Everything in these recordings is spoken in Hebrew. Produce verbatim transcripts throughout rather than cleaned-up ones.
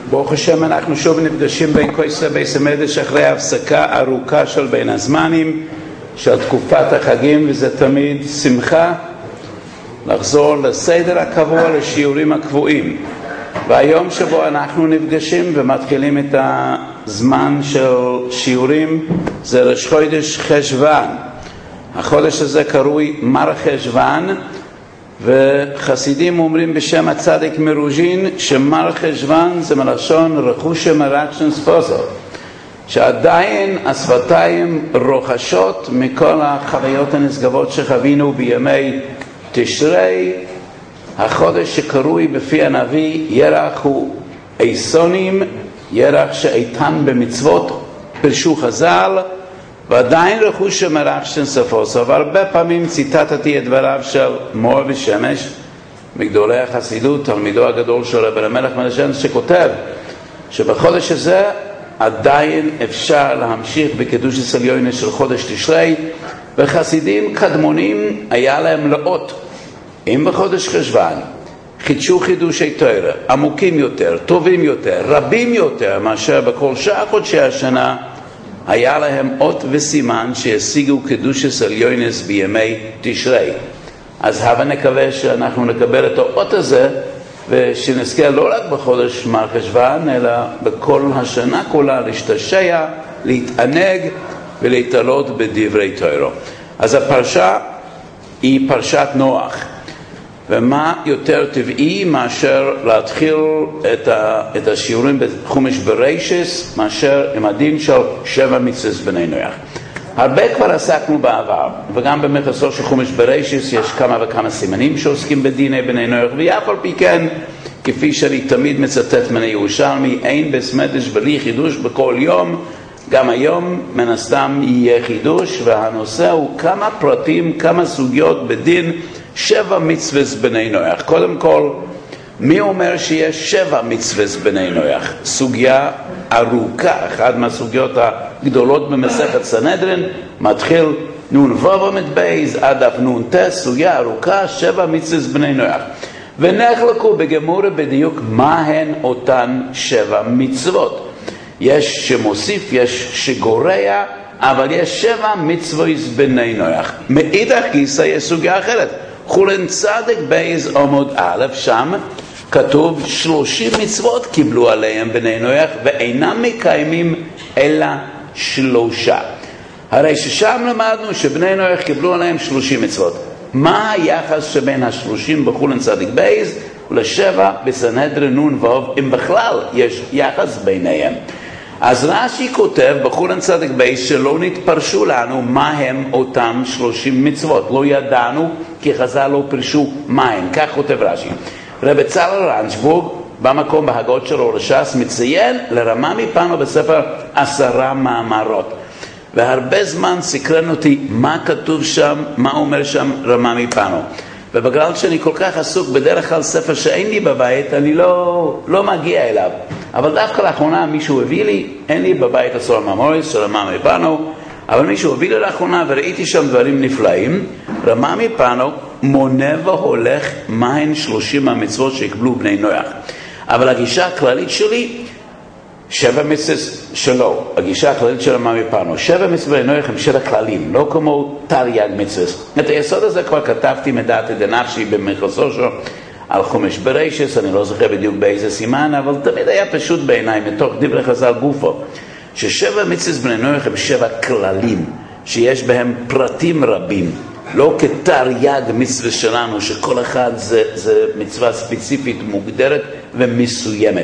ברוך השם, אנחנו שוב נפגשים בין כויסא בייס המקדש אחרי ההפסקה ארוכה של בין הזמנים של תקופת החגים, וזה תמיד שמחה לחזור לסדר הקבוע, לשיעורים הקבועים. והיום שבו אנחנו נפגשים ומתחילים את הזמן של שיעורים זה ראש חודש חשוון. החודש הזה קרוי מר חשוון, וחסידים אומרים בשם הצדיק מרוז'ין שמר חשוון זה מלשון רכוש מרקשן ספוסו, שעדיין השפתיים רוחשות מכל החוויות הנשגבות שחווינו בימי תשרי. החודש שקרוי בפי הנביא ירח הוא איסונים, ירח שאיתן במצוות פרשו חז"ל, ועדיין רכוש מרקשן ספוסו. והרבה פעמים ציטטתי את דבריו של מור בשמש, מגדולי החסידות, תלמידו הגדול של רבי המלך מלשן, שכותב שבחודש הזה עדיין אפשר להמשיך בקדוש עליון של חודש תשרי, וחסידים קדמונים היה להם לאות אם בחודש חשוון חידשו חידושי תורה עמוקים יותר, טובים יותר, רבים יותר מאשר בכל שאר חודשי השנה, היה להם אות וסימן שהשיגו קדושת עליונס בימי תשרי. אז הבה נקווה שאנחנו נקבל את האות הזה, ושנזכה לא רק בחודש מר חשוון אלא בכל השנה כולה להשתשע, להתענג ולהתעלות בדברי תורה. אז הפרשה היא פרשת נוח, ומה יותר טבעי מאשר להתחיל את, ה, את השיעורים בחומש בראשית מאשר עם הדין של שבע מצוות בני נוח. הרבה כבר עסקנו בעבר, וגם במכסו של חומש בראשית יש כמה וכמה סימנים שעוסקים בדיני בני נוח, ואף על פי כן, כפי שאני תמיד מצטט מן הירושלמי, אין בסמדש בלי חידוש בכל יום. גם היום מן הסתם יהיה חידוש, והנושא הוא כמה פרטים, כמה סוגיות בדין שבע מצוות בני נוח. קודם כל, מי אומר שיש שבע מצוות בני נוח? סוגיה ארוכה, אחת מהסוגיות הגדולות במסכת סנהדרין, מתחיל נון וו עמוד בייז עד אף נון טס, סוגיה ארוכה, שבע מצוות בני נוח. ונחלקו בגמורה בדיוק מה הן אותן שבע מצוות. יש שמוסיף, יש שגורע, אבל יש שבע מצוות בני נוח. מאידך גיסא יש סוגיה אחרת. חולן צדק בייז עמוד א', שם כתוב שלושים מצוות קיבלו עליהם בני נוח, ואינם מקיימים אלא שלושה. הרי ששם למדנו שבני נוח קיבלו עליהם שלושים מצוות. מה היחס שבין השלושים בחולן צדק בייז ולשבע בסנהדרין נון וו, אם בכלל יש יחס ביניהם? אז רש"י כותב בחולן צדק בייז שלא נתפרשו לנו מה הם אותם שלושים מצוות. לא ידענו כי חז"ל לא פרשו מה הם. כך כותב רש"י. רבי צלאל רנצבורג במקום בהגות שלו לש"ס מציין לרמה מפנו בספר עשרה מאמרות. והרבה זמן סקרן אותי מה כתוב שם, מה אומר שם רמה מפנו. ובגלל שאני כל כך עסוק בדרך כלל ספר שאין לי בבית, אני לא, לא מגיע אליו. אבל דווקא לאחרונה מישהו הביא לי, אין לי בבית עשרה מאמרות של רמה מפנו, אבל מישהו הביא לי לאחרונה וראיתי שם דברים נפלאים. רמה מפנו מונה והולך מהן שלושים המצוות שיקבלו בני נוח. אבל הגישה הכללית שלי, שבע מצוות שלו, הגישה הכללית של רמה מפנו, שבע מצוות בני נוח הם שבע כללים, לא כמו תרי"ג מצוות. את היסוד הזה כבר כתבתי מדעתי דנפשי במכסו שלו על חומש בראשית, אני לא זוכר בדיוק באיזה סימן, אבל תמיד היה פשוט בעיניי מתוך דברי חז"ל גופו, ששבע מצוות בני נוח הם שבע כללים שיש בהם פרטים רבים, לא כתרי"ג מצוות שלנו שכל אחד זה, זה מצווה ספציפית מוגדרת ומסוימת.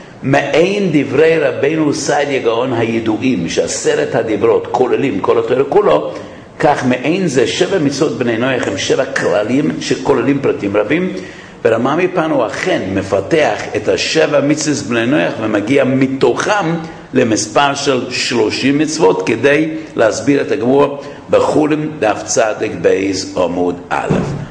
מעין דברי רבינו סעדיה גאון הידועים שעשרת הדברות כוללים כל התורה כולו, כך מעין זה שבע מצוות בני נוח הם שבע כללים שכוללים פרטים רבים. ברמה מפנו אכן מפתח את השבע מצוות בני נוח ומגיע מתוכם למספר של שלושים מצוות כדי להסביר את הגמור בחולין דף צדק בייז עמוד א'.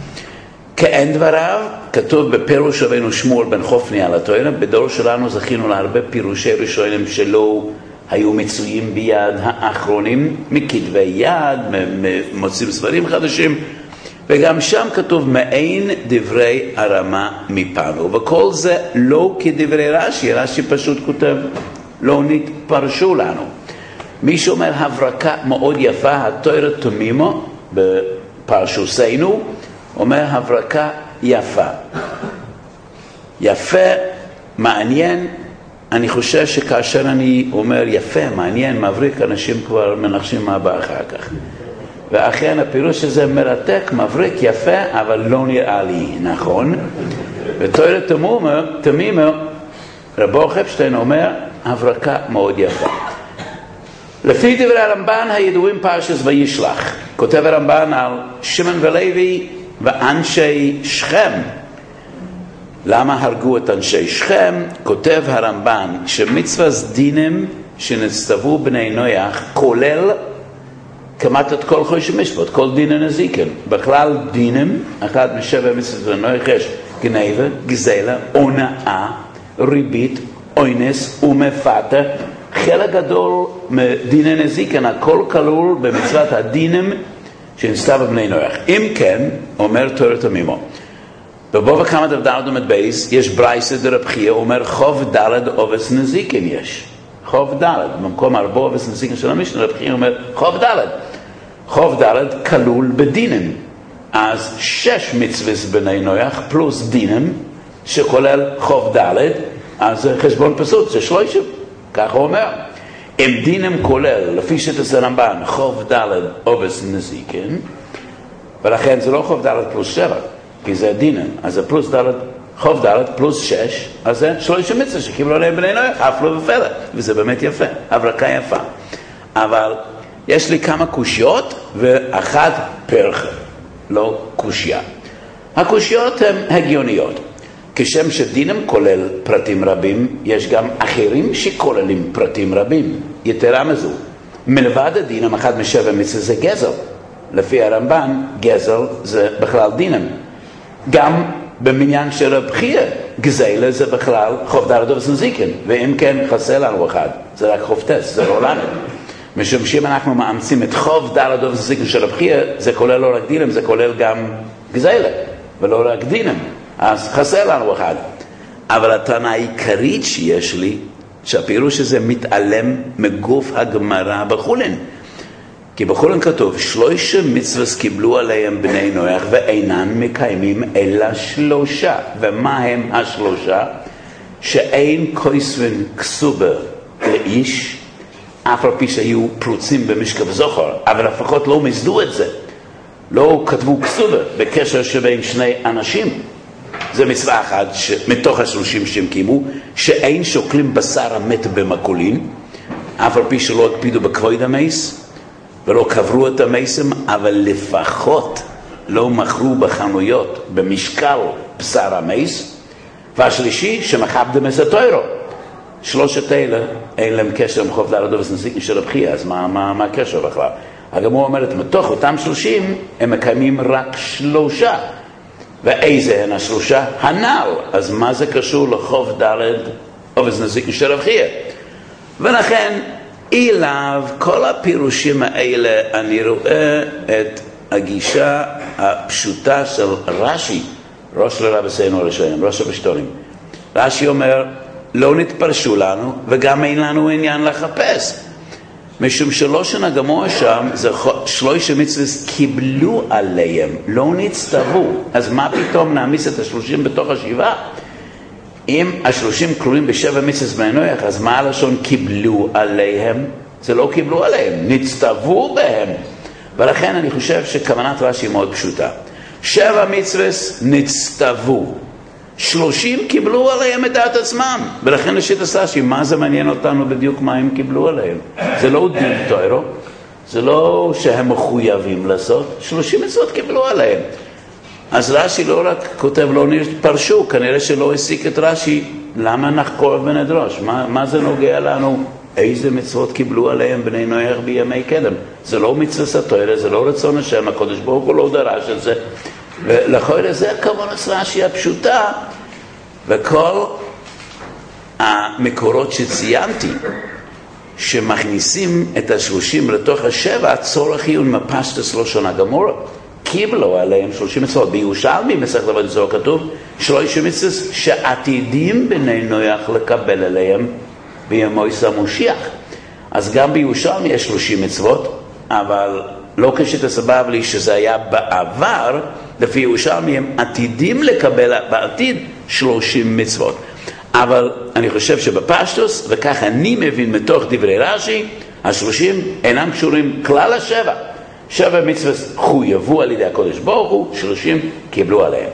כאין דבריו כתוב בפירוש רבינו שמואל בן חופני על התורה. בדור שלנו זכינו להרבה פירושי ראשונים שלא היו מצויים ביד האחרונים, מכתבי יד, מוצאים ספרים חדשים, וגם שם כתוב מעין דברי הרמה מפנו, וכל זה לא כדברי רש"י, רש"י פשוט כותב, לא נתפרשו לנו. מי שאומר הברקה מאוד יפה, התורה תמימו, בפרשוסנו, אומר הברקה יפה. יפה, מעניין, אני חושב שכאשר אני אומר יפה, מעניין, מבריק, אנשים כבר מנחשים מה בא אחר כך. ואכן הפירוש הזה מרתק, מבריק, יפה, אבל לא נראה לי נכון. ותורה תמימו, רבו חפשטיין אומר, הברקה מאוד יפה. לפי דברי הרמב"ן הידועים פרשת וישלח, כותב הרמב"ן על שמעון ולוי ואנשי שכם. למה הרגו את אנשי שכם? כותב הרמב"ן שמצוות דינים שנצטוו בני נוח כולל כמעט את כל חושי משפט, כל דין הנזיקין. בכלל דינים, אחד משבע מצוות בני נוח יש גנבה, גזלה, הונאה, ריבית, אונס ומפתה. חלק גדול מדיני נזיקין, הכל כלול במצוות הדינים שנצטוו בבני נוח. אם כן, אומר תורה תמימו, בבוא וכמה דף ד' בייס, יש ברייסא דרב חייא, אומר חוב ד' עובס נזיקין יש. חוב ד', במקום ארבע עובס נזיקין של המשנה, רב חייא אומר חוב ד'. חוב ד' כלול בדינים. אז שש מצוות בני נוח פלוס דינים, שכולל חוב ד', אז חשבון פשוט, זה שלושים. כך הוא אומר. אם דינים כולל, לפי שיטת הרמב"ן, חוב ד' עובס נזיקין, ולכן זה לא חוב ד' פלוס שבע, כי זה דינים, אז זה פלוס ד', חוב ד' פלוס שש, אז זה שלושים מצוות שקיבלו עליהם בני נוח, אף לא ופלא, וזה באמת יפה, הברקה יפה. אבל יש לי כמה קושיות, ואחת פרחה, לא קושיה. הקושיות הן הגיוניות. כשם שדינים כולל פרטים רבים, יש גם אחרים שכוללים פרטים רבים. יתרה מזו, מלבד הדינים, אחד משבע מצוות זה גזל. לפי הרמב"ן, גזל זה בכלל דינים. גם במניין של רב חייא, גזלה זה בכלל חוב ד' עובס נזיקין, ואם כן חסר לנו אחד, זה רק חוב טס, זה לא לנו. משום שאם אנחנו מאמצים את חוב ד' עובס נזיקין של רב חייא, זה כולל לא רק דינים, זה כולל גם גזלה, ולא רק דינים. אז חסר לנו אחד. אבל הטענה העיקרית שיש לי, שהפירוש הזה מתעלם מגוף הגמרא בחולין. כי בחולין כתוב, שלושה מצוות קיבלו עליהם בני נוח ואינן מקיימים אלא שלושה. ומה הם השלושה? שאין כוסבין כסובה לאיש, אף על פי שהיו פרוצים במשכב זוכר, אבל לפחות לא מזדו את זה. לא כתבו כסובה בקשר שבין שני אנשים. זה מצווה אחת מתוך השלושים שהם קיימו, שאין שוקלים בשר המת במקולין, אף על פי שלא הקפידו בכבוד המייס, ולא קברו את המייסים, אבל לפחות לא מכרו בחנויות במשקל בשר המייס. והשלישי, שמכבדם את התוירו. שלושת אלה, אין להם קשר עם חוב ד' עובס נזיקין של רב חייא, אז מה, מה, מה הקשר בכלל? הגמרא אומרת, מתוך אותם שלושים, הם מקיימים רק שלושה. ואיזה הן השלושה? הנ"ל. אז מה זה קשור לחוב ד' עובס נזיקין של רב חייא? ולכן, אליו, כל הפירושים האלה, אני רואה את הגישה הפשוטה של רש"י, ראש לרבותינו הראשונים, ראש הפשטונים. רש"י אומר, לא נתפרשו לנו, וגם אין לנו עניין לחפש. משום שלא שנגמור שם, זה שלושה מצוות קיבלו עליהם, לא נצטוו. אז מה פתאום נעמיס את השלושים בתוך השבעה? אם השלושים כלולים בשבע מצוות בני נוח, אז מה הלשון קיבלו עליהם? זה לא קיבלו עליהם, נצטוו בהם. ולכן אני חושב שכוונת רש"י מאוד פשוטה. שבע מצוות נצטוו. שלושים קיבלו עליהם את דעת עצמם. ולכן לשיטת רש"י, מה זה מעניין אותנו בדיוק מה הם קיבלו עליהם? זה לא דין תורה, זה לא שהם מחויבים לעשות. שלושים מצוות קיבלו עליהם. אז רש"י לא רק כותב לא נתפרשו, כנראה שלא הסיק את רש"י, למה נחקור ונדרוש? מה, מה זה נוגע לנו? איזה מצוות קיבלו עליהם בני נוח בימי קדם? זה לא מצוות התורה, זה לא רצון השם, הקדוש ברוך הוא לא דרש את זה. ולכל זה כוונת רש"י הפשוטה, וכל המקורות שציינתי, שמכניסים את השלושים לתוך השבע, צורך עיון מפשטס לשון הגמרא. קיבלו עליהם שלושים מצוות. בירושלמי מסכת עבודת זוהר כתוב שלושים מצוות שעתידים בני נוח לקבל עליהם בימויס המשיח. אז גם בירושלמי יש שלושים מצוות, אבל לא כשתסבב לי שזה היה בעבר, לפי ירושלמי הם עתידים לקבל בעתיד שלושים מצוות. אבל אני חושב שבפשטוס, וכך אני מבין מתוך דברי רש"י, השלושים אינם קשורים כלל השבע. שבע מצוות חויבו על ידי הקודש ברוך הוא, שלושים קיבלו עליהם.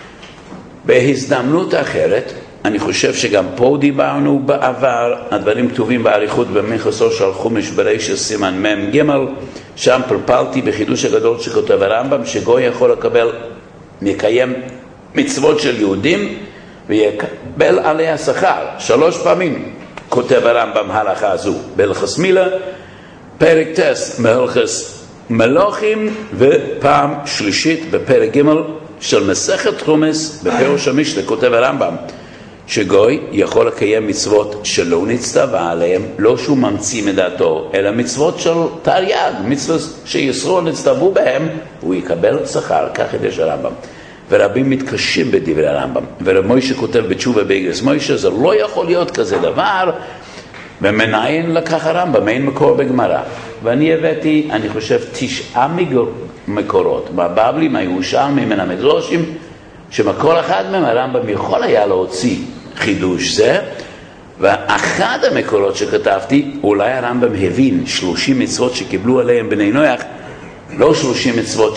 בהזדמנות אחרת, אני חושב שגם פה דיברנו בעבר, הדברים כתובים באריכות במכסו של חומש ברישא סימן מם ג', שם פלפלתי בחידוש הגדול שכותב הרמב"ם, שגוי יכול לקבל, מקיים מצוות של יהודים, ויקבל עליה שכר. שלוש פעמים כותב הרמב"ם הלכה הזו, בהלכות מילה, פרק טס מהלכות מלוכים, ופעם שלישית בפרק ג' של מסכת חומש בפירוש המשנה כותב הרמב"ם, שגוי יכול לקיים מצוות שלא נצטווה עליהם, לא שהוא ממציא מדעתו, אלא מצוות של תרי"ג, מצוות שישראל נצטוו בהם, הוא יקבל שכר, כך יש הרמב"ם. ורבים מתקשים בדברי הרמב"ם, ורב מוישה כותב בתשובה באיגרס מוישה, זה לא יכול להיות כזה דבר, ומנין לקח הרמב"ם, אין מקור בגמרא. ואני הבאתי, אני חושב, תשעה מקורות, מהבבלים, מהירושלמים, מן המדרשים, שמקור אחד מהם הרמב"ם יכול היה להוציא חידוש זה, ואחד המקורות שכתבתי, אולי הרמב"ם הבין שלושים מצוות שקיבלו עליהם בני נוח, לא שלושים מצוות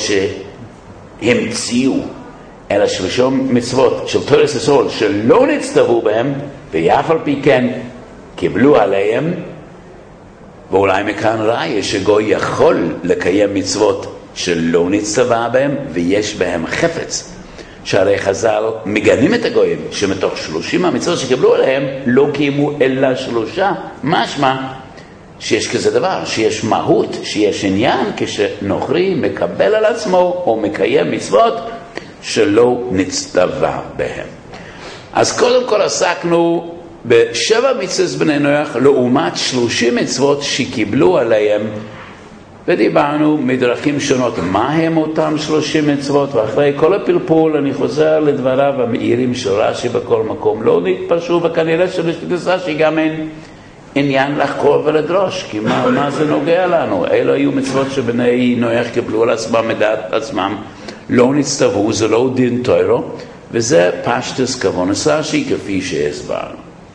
שהמציאו, אלא שלושים מצוות של תורת ישראל שלא נצטוו בהם, ואף על פי כן קיבלו עליהם, ואולי מכאן ראיה שגוי יכול לקיים מצוות שלא נצטווה בהם, ויש בהם חפץ. שהרי חז"ל מגנים את הגויים, שמתוך שלושים המצוות שקיבלו עליהם, לא קיימו אלא שלושה. משמע שיש כזה דבר, שיש מהות, שיש עניין, כשנוכרי מקבל על עצמו או מקיים מצוות שלא נצטווה בהם. אז קודם כל עסקנו בשבע מצוות בני נוח לעומת שלושים מצוות שקיבלו עליהם, ודיברנו מדרכים שונות מה הם אותם שלושים מצוות, ואחרי כל הפלפול אני חוזר לדבריו המאירים של רש"י בכל מקום. לא נתפשו, וכנראה שלשיטת רש"י גם אין עניין לחקור ולדרוש, כי מה, מה זה נוגע לנו? אלו היו מצוות שבני נוח קיבלו על עצמם מדעת עצמם, לא נצטוו, זה לא דין תורה, וזה פשטוס כוונס רש"י כפי שהסברנו.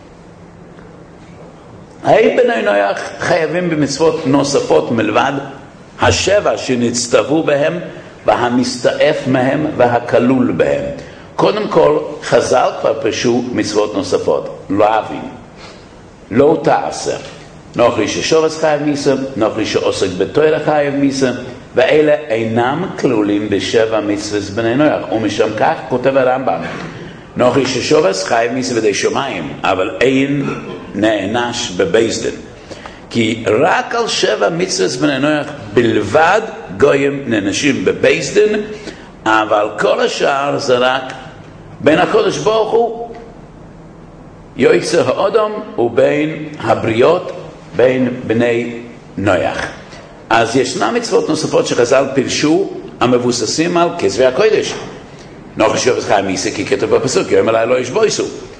האם בני נוח חייבים במצוות נוספות מלבד השבע שנצטוו בהם והמסתעף מהם והכלול בהם? קודם כל, חז"ל כבר פרשו מצוות נוספות. לא אבין, לא תעשה, נוכרי ששובס חייב מיסה, נוכרי שעוסק בתורה חייב מיסה, ואלה אינם כלולים בשבע מצוות בני נוח. ומשם כך כותב הרמב"ם, נוכרי ששובס חייב מיסה בידי שמיים, אבל אין נענש בבייס דין. כי רק על שבע מצוות בני נוח בלבד גויים נענשים בבייס דין, אבל כל השאר זה רק בין הקודש ברוך הוא יועצר האדם ובין הבריות, בין בני נוח. אז ישנם מצוות נוספות שחז"ל פירשו המבוססים על כתבי הקודש. נוכרי ששובס חייב מיסה, כי כתוב בפסוק יום אליי לא ישבויסו.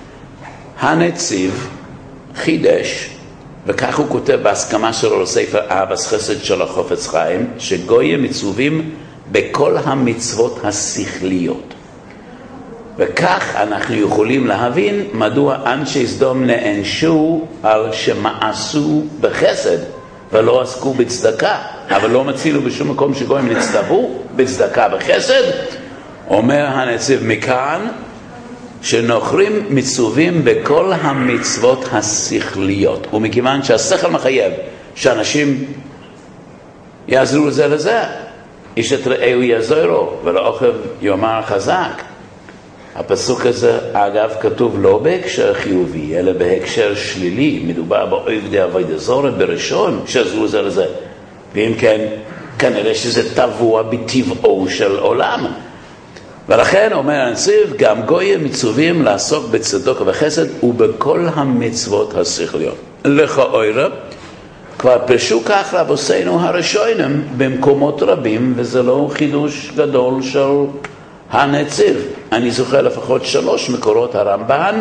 הנציב חידש, וכך הוא כותב בהסכמה שלו לספר אהבס חסד של החופץ חיים, שגויים מצווים בכל המצוות השכליות. וכך אנחנו יכולים להבין מדוע אנשי סדום נענשו על שמעשו בחסד ולא עסקו בצדקה, אבל לא מצילו בשום מקום שגויים נצטוו בצדקה בחסד. אומר הנציב מכאן שנוכרים מצווים בכל המצוות השכליות, ומכיוון שהשכל מחייב שאנשים יעזרו זה לזה, איש את רעהו יעזרו ולאוכב יאמר חזק. הפסוק הזה אגב כתוב לא בהקשר חיובי אלא בהקשר שלילי, מדובר בעובדי עבודה זרה בראשון שעזרו זה לזה, ואם כן כנראה שזה טבוע בטבעו של עולם. ולכן אומר הנציב, גם גויים מצווים לעסוק בצדוק וחסד ובכל המצוות השכליות. לכאורה כבר פרשו כך רבותינו הראשונים במקומות רבים, וזה לא חידוש גדול של הנציב. אני זוכר לפחות שלוש מקורות, הרמב"ן,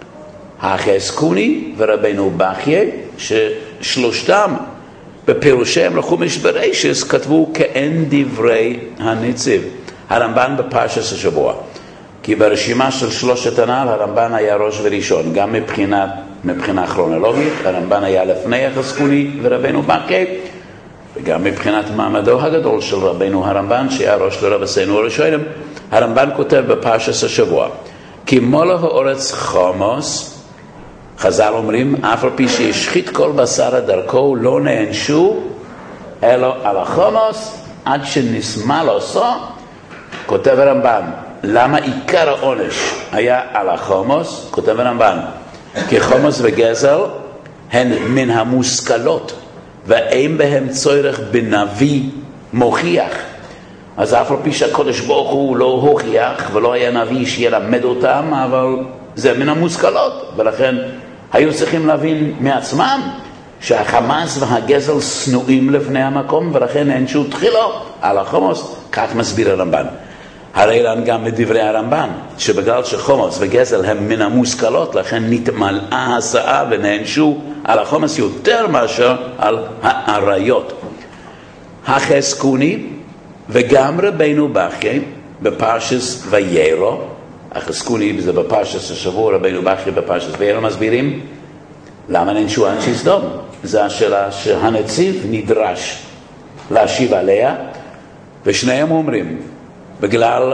החזקוני ורבנו בחייה, ששלושתם בפירושיהם לחומש בראשית כתבו כאין דברי הנציב. הרמב"ן בפרשת השבוע, כי ברשימה של שלושת הנ"ל הרמב"ן היה ראש וראשון, גם מבחינה, מבחינה כרונולוגית, הרמב"ן היה לפני החזקוני ורבנו בחייה, וגם מבחינת מעמדו הגדול של רבנו הרמב"ן, שהיה ראש לרבותינו הראשונים. הרמב"ן כותב בפרשת השבוע, כי מולו האורץ חומוס, חז"ל אומרים, אף על פי שהשחית כל בשר דרכו, לא נענשו אלא על החומוס עד שנסמל עושו. כותב הרמב"ן, למה עיקר העונש היה על החומוס? כותב הרמב"ן, כי חומוס וגזל הן מן המושכלות, ואין בהם צורך בנביא מוכיח. אז אף על פי שהקדוש ברוך הוא לא הוכיח ולא היה נביא שילמד אותם, אבל זה מן המושכלות, ולכן היו צריכים להבין מעצמם שהחמאס והגזל שנואים לפני המקום, ולכן אין שהוא תחילו על החומוס. כך מסביר הרמב"ן. הרי לנו גם מדברי הרמב"ן, שבגלל שחומוס וגזל הם מן המושכלות, לכן נתמלאה הסעה ונענשו על החומוס יותר מאשר על העריות. החזקוני וגם רבנו בחייה בפרשת ויירו, החזקוני זה בפרשת השבוע, רבנו בחייה בפרשת ויירו, מסבירים למה נענשו אנשי סדום. זו השאלה שהנציב נדרש להשיב עליה, ושניהם אומרים, בגלל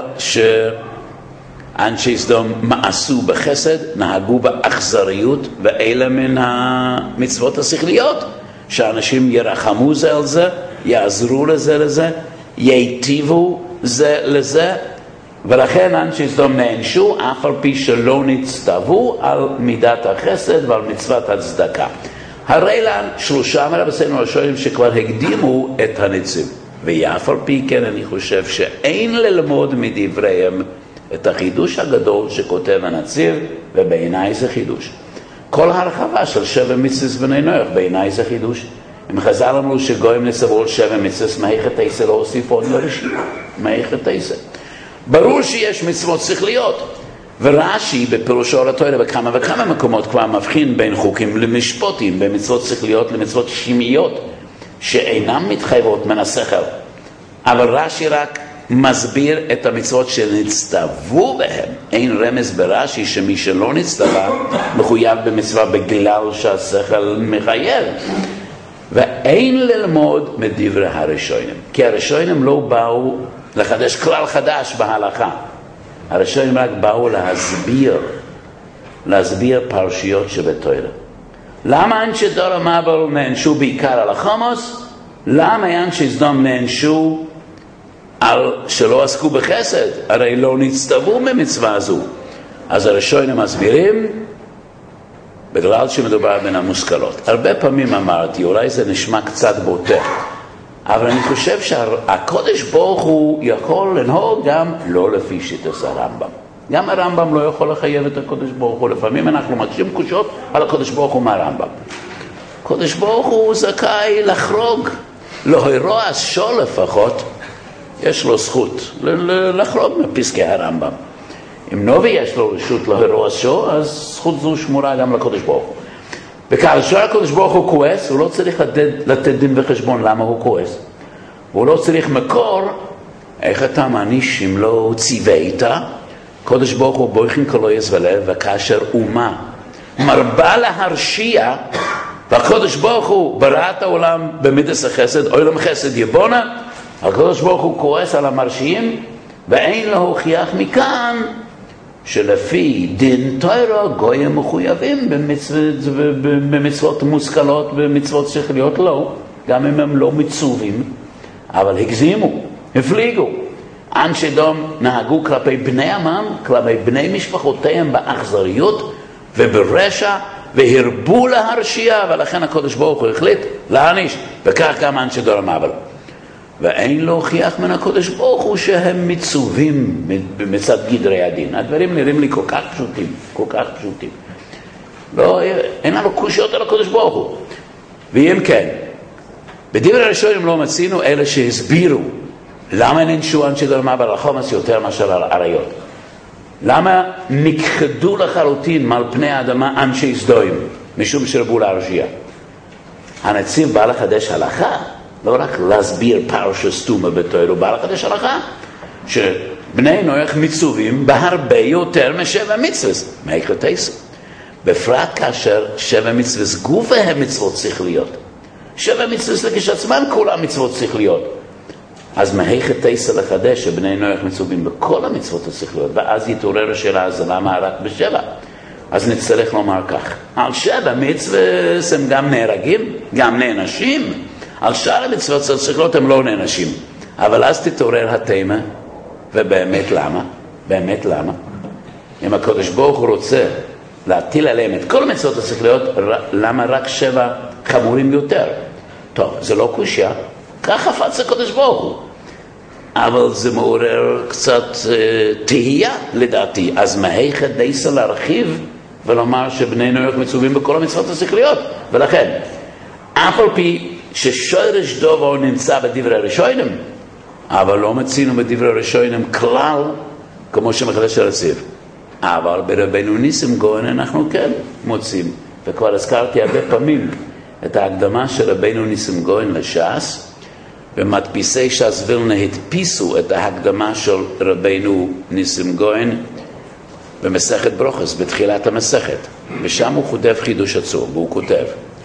שאנשי סדום מעשו בחסד, נהגו באכזריות, ואלה מן המצוות השכליות, שאנשים ירחמו זה על זה, יעזרו לזה לזה, ייטיבו זה לזה, ולכן אנשי סדום נענשו, אף על פי שלא נצטוו על מידת החסד ועל מצוות הצדקה. הרי לנו שלושה מרבותינו הראשונים שכבר הקדימו את הנציב, ואף על פי כן אני חושב שאין ללמוד מדבריהם את החידוש הגדול שכותב הנציב, ובעיניי זה חידוש. כל הרחבה של שבע מצוות בני נוח, בעיניי זה חידוש. אם חז"ל אמרו שגויים נצוו על שבע מצוות, מהי חטא לא הוסיף עוד לרשימה? מהי חטא? ברור שיש מצוות שכליות, ורש"י בפירושו על התורה בכמה וכמה מקומות כבר מבחין בין חוקים למשפטים, בין מצוות שכליות למצוות שמיות, שאינם מתחייבות מן השכל. אבל רש"י רק מסביר את המצוות שנצטוו בהם. אין רמז ברש"י שמי שלא נצטווה מחויב במצווה בגלל שהשכל מחייב. ואין ללמוד מדברי הראשונים, כי הראשונים לא באו לחדש כלל חדש בהלכה. הראשונים רק באו להסביר, להסביר פרשיות שבתורה. למה אנשי דור המבול נענשו בעיקר על החומוס? למה אנשי סדום נענשו על שלא עסקו בחסד? הרי לא נצטוו ממצווה הזו. אז הראשונים מסבירים, בגלל שמדובר בין המושכלות. הרבה פעמים אמרתי, אולי זה נשמע קצת בוטה, אבל אני חושב שהקודש ברוך הוא יכול לנהוג גם לא לפי שיטת הרמב"ם. גם הרמב"ם לא יכול לחייב את הקודש ברוך הוא. לפעמים אנחנו מקשים קושות על הקודש ברוך הוא מהרמב"ם. הקודש ברוך הוא זכאי לחרוג, להירוע שו לפחות, יש לו זכות לחרוג מפסקי הרמב"ם. אם נובי יש לו רשות להירוע שו, אז זכות זו שמורה גם לקודש ברוך הוא. וכאשר הקודש ברוך הוא כועס, הוא לא צריך לתת, לתת דין וחשבון למה הוא כועס. הוא לא צריך מקור, איך אתה מעניש אם לא ציווית? קודש ברוך הוא בויכין כלו יזבלה, וכאשר אומה מרבה להרשיע, והקודש ברוך הוא ברא את העולם במידס החסד, אוילם חסד יבונה, הקודש ברוך הוא כועס על המרשיעים, ואין להוכיח מכאן שלפי דין תורה גויים מחויבים במצוות, במצוות מושכלות, במצוות שכליות. לא, גם אם הם לא מצווים, אבל הגזימו, הפליגו. אנשי דום נהגו כלפי בני עמם, כלפי בני משפחותיהם באכזריות וברשע, והרבו להרשיע, ולכן הקדוש ברוך הוא החליט להעניש, וכך גם אנשי דור המבול. ואין להוכיח מן הקדוש ברוך הוא שהם מצווים מצד גדרי הדין. הדברים נראים לי כל כך פשוטים, כל כך פשוטים. לא, אין לנו קושיות על הקדוש ברוך הוא. ואם כן, בדברי הראשונים לא מצינו אלה שהסבירו למה ננשו אנשי גרמה ברחומס יותר מאשר עריות. למה נכחדו לחלוטין מעל פני האדמה אנשי סדוים, משום שרבו להרשיע. הנציב בא לחדש הלכה, לא רק להסביר פרשה סתומה בתורה, הוא בא לחדש הלכה, שבני נוח מצווים בהרבה יותר משבע מצוות, מהיכרתייסו. בפרט כאשר שבע מצוות גופה הם מצוות שכליות. שבע מצוות לכשעצמן כולם מצוות שכליות. אז מהיכרתייסו לחדש שבני נוח מצווים בכל המצוות השכליות, ואז יתעורר השאלה, אז למה רק בשבע? אז נצטרך לומר כך, על שבע מצוות הם גם נהרגים, גם נענשים, על שאר המצוות השכליות הם לא נענשים. אבל אז תתעורר התמה, ובאמת למה? באמת למה? אם הקדוש ברוך הוא רוצה להטיל עליהם את כל המצוות השכליות, למה רק שבע חמורים יותר? טוב, זה לא קושיה, כך חפץ הקדוש ברוך הוא. אבל זה מעורר קצת אה, תהייה לדעתי. אז מהיכרתייסו להרחיב ולומר שבני נוח מצווים בכל המצוות השכליות. ולכן, אף על פי ששורש דובר נמצא בדברי הראשונים, אבל לא מצינו בדברי הראשונים כלל כמו שמחדש הרציב. אבל ברבנו ניסים גאון אנחנו כן מוצאים, וכבר הזכרתי הרבה פעמים את ההקדמה של רבנו ניסים גאון לש"ס, ומדפיסי ש"ס וילנה הדפיסו את ההקדמה של רבנו ניסים גאון במסכת ברוכס, בתחילת המסכת, ושם הוא כותב חידוש עצום, והוא כותב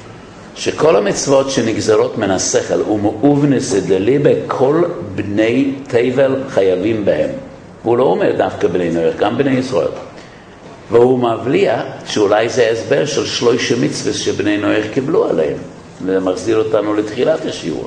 שכל המצוות שנגזרות מן השכל ומאובנס דליבה כל בני תבל חייבים בהם. והוא לא אומר דווקא בני נוח, גם בני ישראל. והוא מבליע שאולי זה הסבר של שלוש מצוות שבני נוח קיבלו עליהם, ומחזיר אותנו לתחילת השיעור.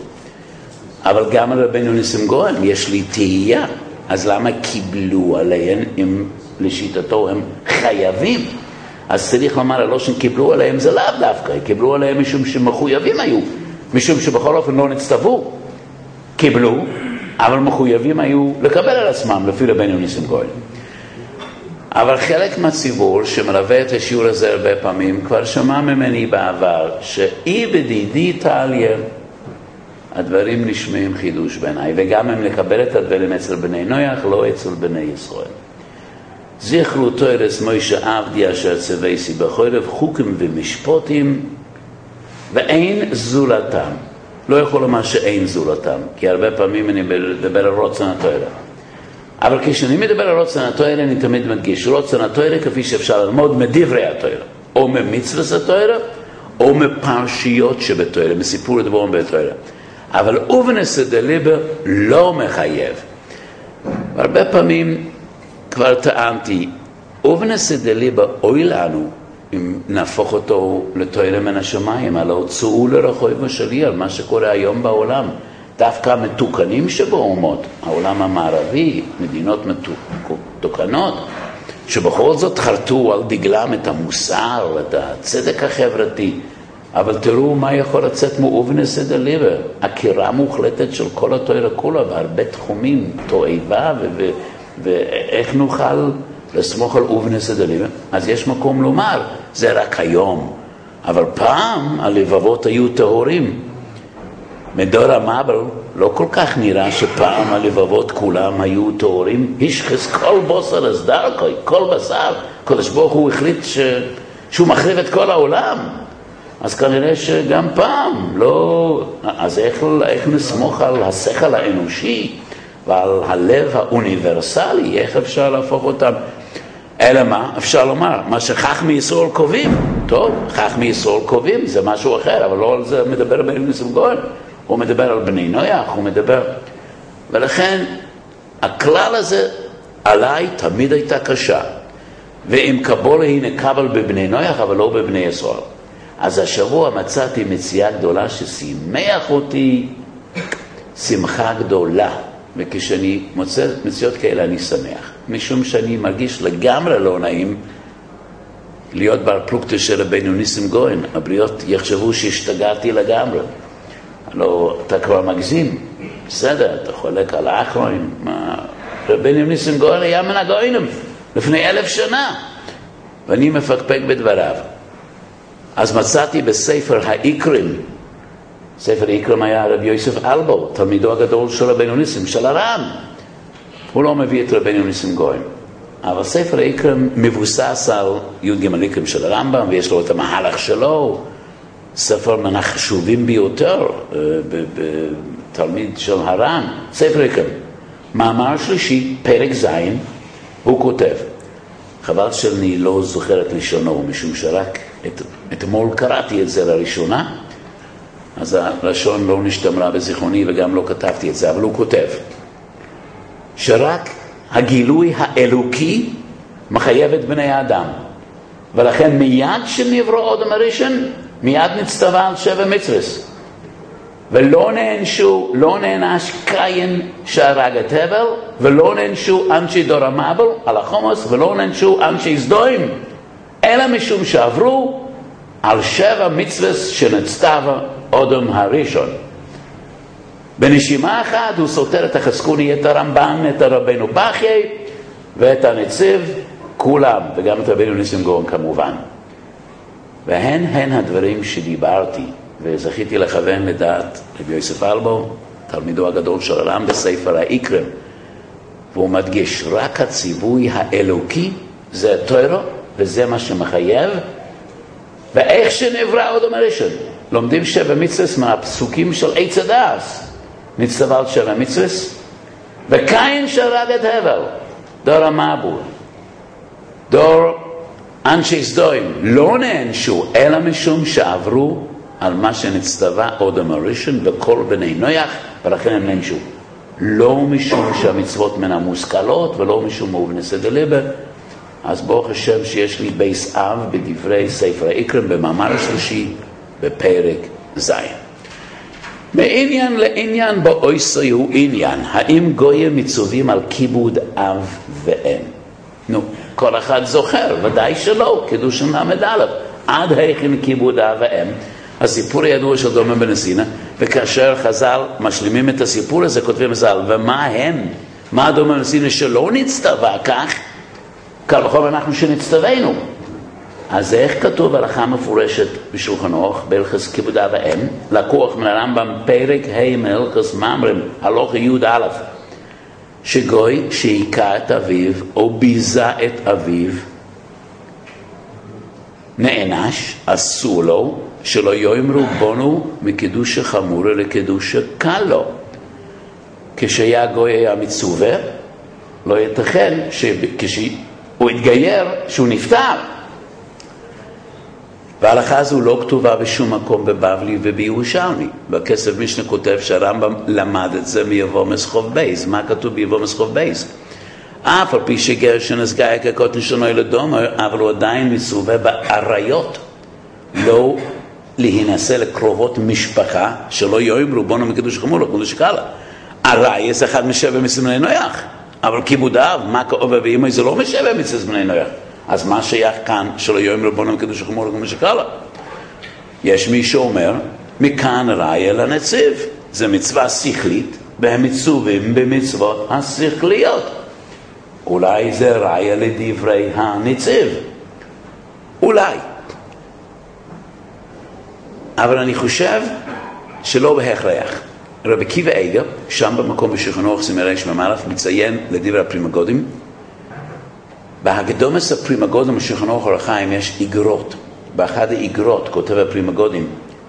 אבל גם על רבנו ניסים גאון יש לי תהייה, אז למה קיבלו עליהם אם לשיטתו הם חייבים? אז צריך לומר הלא שקיבלו עליהם זה לאו דווקא, קיבלו עליהם משום שמחויבים היו, משום שבכל אופן לא נצטוו, קיבלו, אבל מחויבים היו לקבל על עצמם לפי רבנו ניסים גאון. אבל חלק מהציבור שמלווה את השיעור הזה הרבה פעמים כבר שמע ממני בעבר שאי בדידי תעליה הדברים נשמעים חידוש בעיניי, וגם אם לקבל את הדברים אצל בני נוח לא אצל בני ישראל. זכרו תורס מוישה עבדי אשר צוויסי בחורף חוקים ומשפוטים ואין זולתם. לא יכול לומר שאין זולתם, כי הרבה פעמים אני מדבר על רוצן התורה. אבל כשאני מדבר על רוצן התורה אני תמיד מדגיש רוצן התורה כפי שאפשר ללמוד מדברי התורה, או ממצוות התורה או מפרשיות שבתורה, מסיפור דברים בתורה. אבל אובנס דליבה לא מחייב. והרבה פעמים כבר טענתי, אובנס דליבה אוי לנו אם נהפוך אותו לתורה מן השמיים, הלא צאו לרחוב שלי על מה שקורה היום בעולם. דווקא המתוקנים שבאומות, העולם המערבי, מדינות מתוקנות, שבכל זאת חרטו על דגלם את המוסר, את הצדק החברתי, אבל תראו מה יכול לצאת מאובנס דליבה, הכירה מוחלטת של כל התורה כולה, בהרבה תחומים, תועבה, ו- ואיך נוכל לסמוך על אובנס דליבה? אז יש מקום לומר, זה רק היום, אבל פעם הלבבות היו טהורים. מדור המבל לא כל כך נראה שפעם הלבבות כולם היו טהורים, השחס כל בוסר הסדרקוי, כל בשר, קדוש ברוך הוא החליט ש... שהוא מחריב את כל העולם. אז כנראה שגם פעם לא... אז איך, איך נסמוך על השכל האנושי ועל הלב האוניברסלי, איך אפשר להפוך אותם? אלא מה? אפשר לומר, מה שחכמי ישראל קובעים, טוב, חכמי ישראל קובעים, זה משהו אחר, אבל לא על זה מדבר רבנו ניסים גאון, הוא מדבר על בני נוח, הוא מדבר... ולכן, הכלל הזה עליי תמיד הייתה קשה, ואם קבולה היא נקבל בבני נוח, אבל לא בבני ישראל. אז השבוע מצאתי מציאה גדולה ששימח אותי שמחה גדולה, וכשאני מוצא מציאות כאלה אני שמח, משום שאני מרגיש לגמרי לא נעים להיות בר פלוגתא של רבנו ניסים גאון. הבריות יחשבו שהשתגעתי לגמרי. לא, אתה כבר מגזים, בסדר, אתה חולק על האחרון. רבנו ניסים גאון היה מן הגאונים לפני אלף שנה, ואני מפקפק בדבריו. אז מצאתי בספר העיקרים ספר איקרם היה רב יוסף אלבו, תלמידו הגדול של רבנו ניסים, של הר"ן. הוא לא מביא את רבנו ניסים גויים. אבל ספר איקרם מבוסס על י"ג איקרם של הרמב"ם, ויש לו את המהלך שלו, ספר מן החשובים ביותר, בתלמיד של הר"ן, ספר איקרם. מאמר שלישי, פרק זין, הוא כותב, חבל שאני לא זוכר את לשונו, משום שרק את, אתמול קראתי את זה לראשונה, אז הלשון לא נשתמרה בזיכרוני וגם לא כתבתי את זה, אבל הוא כותב, שרק הגילוי האלוקי מחייב את בני האדם, ולכן מיד שנברא אדם הראשון, מיד נצטווה על שבע מצוות. ולא נענשו, לא נענש קין שהרג את הבל, ולא נענשו אנשי דור המבל על החומוס, ולא נענשו אנשי סדוים, אלא משום שעברו על שבע מצוות שנצטווה אדם הראשון. בנשימה אחת הוא סותר את החזקוני, את הרמב"ן, את הרבנו בחיי ואת הנציב, כולם, וגם את רבנו ניסים גאון כמובן. והן הן הדברים שדיברתי, וזכיתי לכוון לדעת רבי יוסף אלבו, תלמידו הגדול של הר"ן בספר האיקרם, והוא מדגיש רק הציווי האלוקי, זה התורה, וזה מה שמחייב, ואיך שנברא אדם הראשון. לומדים שבע מצוות מהפסוקים של עץ הדעת, נצטווה על שבע מצוות, וקין שהרג את הבל, דור המבול, דור אנשי סדוים, לא נענשו, אלא משום שעברו על מה שנצטווה אדם הראשון וכל בני נוח, ולכן הם נענשו. לא משום שהמצוות מן המושכלות, ולא משום מאובנסי דליבה. אז ברוך השם שיש לי בייס אב בדברי ספר האיקרם, במאמר שלישי, בפרק זין. מעניין לעניין באויסוי הוא עניין, האם גויים מצווים על כיבוד אב ואם? נו, כל אחד זוכר, ודאי שלא, קידושין למד א', עד היכן כיבוד אב ואם. הסיפור הידוע של דומה בן סינה, וכאשר חז"ל משלימים את הסיפור הזה, כותבים חז"ל, ומה הם? מה דומה בן סינה שלא נצטווה כך? קל וחומר אנחנו שנצטווינו. אז איך כתוב הלכה מפורשת בשולחן ערוך בהלכות כיבוד אב ואם? לקוח מן הרמב"ם פרק ה' מהלכות מאמרים, הלכה י' א', שגוי שהיכה את אביו או ביזה את אביו נענש, אסור לו שלא יאמרו בונו מקידוש חמור לקידוש קל לו. כשהיה גוי היה מצווה, לא ייתכן שכשהוא התגייר שהוא נפטר. וההלכה הזו לא כתובה בשום מקום בבבלי ובירושלמי. בכסף משנה כותב שהרמב"ם למד את זה מיבומס חוב בייס. מה כתוב ביבומס חוב בייס? אף על פי שגר שנסגר כקוטן שונו ילדום, אבל הוא עדיין מצווה בעריות, לא להינשא לקרובות משפחה, שלא יאמרו בונו מקידוש חמור לו, קידוש קל לו. עראי זה אחד משבע מצוות בני נוח, אבל כיבוד אב, מה כאוב ואמא, זה לא משבע מצוות בני נוח. אז מה שייך כאן שלא יאמרו בונו מקידוש חמור לו, קידוש קל לו? יש מי שאומר, מכאן ראיה לנציב. זה מצווה שכלית, והם מצווים במצוות השכליות. אולי זה ראיה לדברי הנציב. אולי. אבל אני חושב שלא בהכרח. רבי עקיבא איגר, שם במקום בשולחן ערוך סימן רמ"א, מציין לדברי הפרימגודים. בהקדמת הפרימגודים בשולחן ערוך אור החיים יש איגרות. באחד האיגרות כותב הפרימגודים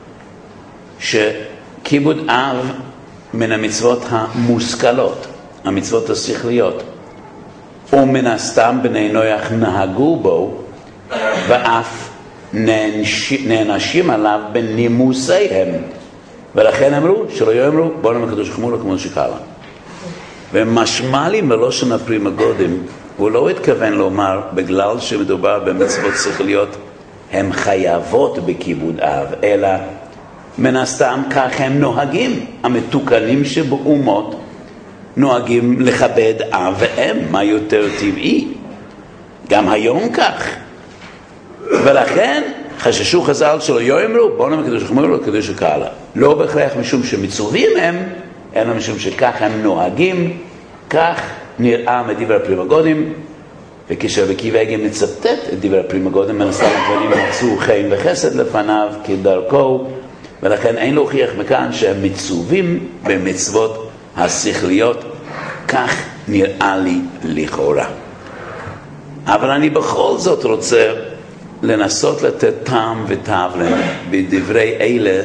שכיבוד אב מן המצוות המושכלות, המצוות השכליות, ומן הסתם בני נוח נהגו בו, ואף נענשים עליו בנימוסיהם, ולכן אמרו שלא יאמרו בונו מקדוש חמור לו כמו שקל לו. ומשמע לי מלושן הפרימגודים, הוא לא התכוון לומר בגלל שמדובר במצוות שכליות הם חייבות בכיבוד אב, אלא מן הסתם כך הם נוהגים. המתוקנים שבאומות נוהגים לכבד אב ואם, מה יותר טבעי. גם היום כך. ולכן חששו חז"ל שלא יאמרו בונו מקדוש חמור לו קידוש קל לו. לא בהכרח משום שמצווים הם, אלא משום שכך הם נוהגים. כך נראה מדברי הפרימגודים, וכשרבי עקיבא איגר מצטט את דברי הפרימגודים, מן הסתם הדברים מצאו חן וחסד לפניו כדרכו, ולכן אין להוכיח מכאן שהם מצווים במצוות השכליות, כך נראה לי לכאורה. אבל אני בכל זאת רוצה לנסות לתת טעם ותבלין בדברי אלה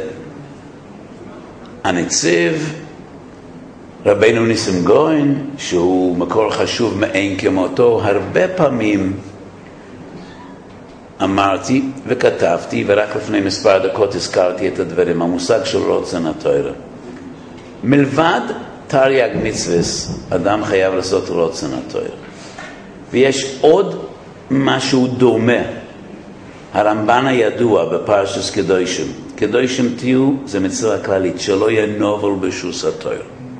הנציב רבנו ניסים גויין, שהוא מקור חשוב מאין כמותו. הרבה פעמים אמרתי וכתבתי, ורק לפני מספר דקות הזכרתי את הדברים, המושג של רוצן התורה. מלבד תרי"ג מצוות, אדם חייב לעשות רוצן התורה. ויש עוד משהו דומה. הרמב"ן הידוע בפרשת קדושים, קדושים תהיו, זה מצווה כללית, שלא יהיה נובל בשוס התורה.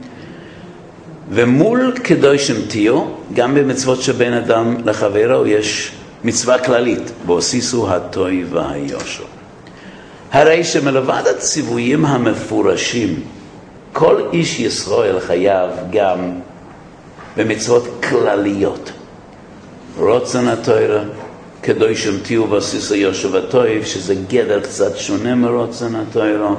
ומול קדושים תהיו, גם במצוות שבין אדם לחברו, יש מצווה כללית, ועשיסו הטוב והיושר. הרי שמלבד הציוויים המפורשים, כל איש ישראל חייב גם במצוות כלליות. רוצן התורה, קדושים תהיו ועשיסו יושר הטוב, שזה גדר קצת שונה מרוצן התורה.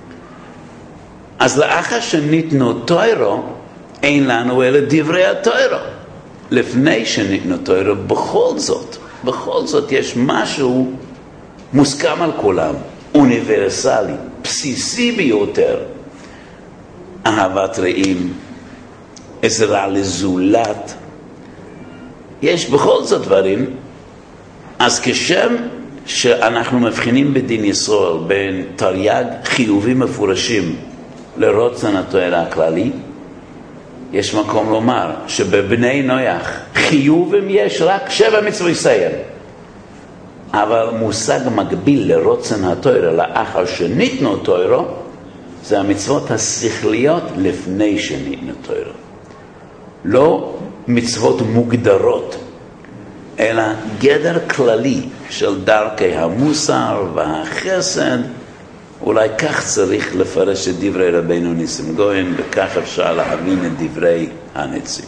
אז לאחר שניתנו תורה, אין לנו אלא דברי התורה. לפני שניתנו תורה, בכל זאת, בכל זאת יש משהו מוסכם על כולם, אוניברסלי, בסיסי ביותר. אהבת רעים, עזרה לזולת. יש בכל זאת דברים. אז כשם שאנחנו מבחינים בדין ישראל בין תרי"ג חיובים מפורשים לרוצן התורה הכללי, יש מקום לומר שבבני נויח חיובים יש רק שבע מצוות סיים. אבל מושג מקביל לרוצן התורה לאחר שניתנו תורה, זה המצוות השכליות לפני שניתנו תורה. לא מצוות מוגדרות, אלא גדר כללי של דרכי המוסר והחסד. אולי כך צריך לפרש את דברי רבנו ניסים גויין, וכך אפשר להבין את דברי הנציב.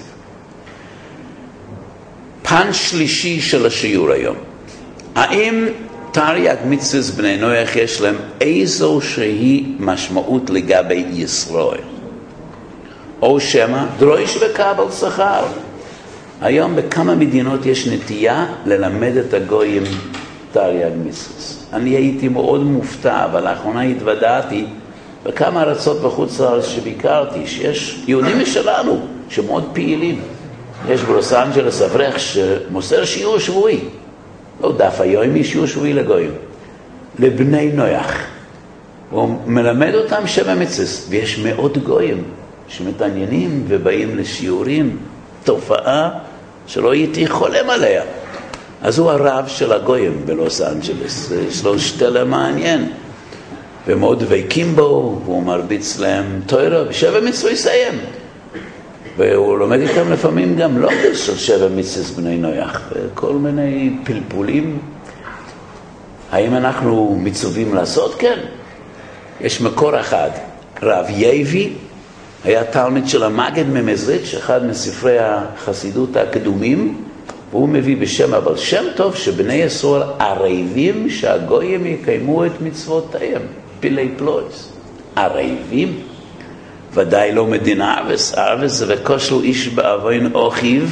פן שלישי של השיעור היום. האם תרי"ג מצוות בני נויח יש להם איזו שהיא משמעות לגבי ישראל? או שמה דרוש וקבל שכר? היום בכמה מדינות יש נטייה ללמד את הגויים תרי"ג מצוות. אני הייתי מאוד מופתע, אבל לאחרונה התוודעתי בכמה ארצות בחוץ לארץ שביקרתי, שיש יהודים משלנו שמאוד פעילים. יש בלוס אנג'לס אברך שמוסר שיעור שבועי, לא דף היום, שיעור שבועי לגויים, לבני נויח. הוא מלמד אותם שבע מצוות, ויש מאות גויים שמתעניינים ובאים לשיעורים, תופעה שלא הייתי חולם עליה. אז הוא הרב של הגויים בלוס אנג'לס, יש לו שתלה מעניין, ומאוד דבקים בו, והוא מרביץ להם תורה, ושבע מצוות יסיים. והוא לומד איתם לפעמים גם לומד של שבע מצוות בני נויח, וכל מיני פלפולים. האם אנחנו מצווים לעשות? כן. יש מקור אחד, רב יייבי, היה תלמיד של המגד ממזריץ', אחד מספרי החסידות הקדומים, והוא מביא בשם אבל שם טוב שבני ישראל ערבים שהגויים יקיימו את מצוותיהם, פילי פלויס. ערבים? ודאי לא מדינה אבס, אבס זה וקושלו איש באבוין אוכיו,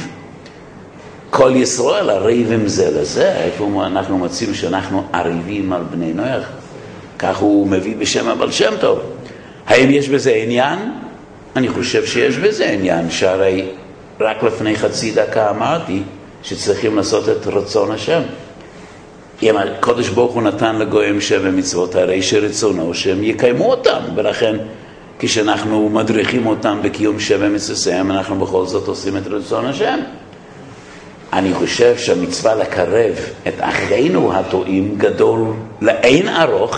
כל ישראל ערבים זה לזה. איפה אנחנו מוצאים שאנחנו ערבים על בני נויח? כך הוא מביא בשם אבל שם טוב. האם יש בזה עניין? אני חושב שיש בזה עניין, שהרי רק לפני חצי דקה אמרתי שצריכים לעשות את רצון השם. אם הקדוש ברוך הוא נתן לגויים שבע מצוות, הרי שרצונו שהם יקיימו אותם, ולכן כשאנחנו מדריכים אותם בקיום שבע מצוותיהם, אנחנו בכל זאת עושים את רצון השם. אני חושב שהמצווה לקרב את אחינו הטועים גדול לאין ארוך,